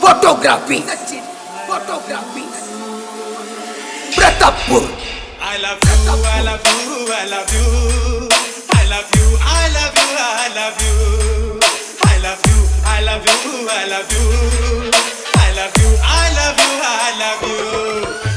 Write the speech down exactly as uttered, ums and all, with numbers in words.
photography, Sachin, photography, Pratappur. I love you, I love you, I love you. I love you, I love you, I love you. I love you, I love you, I love you. I love you, I love you, I love you.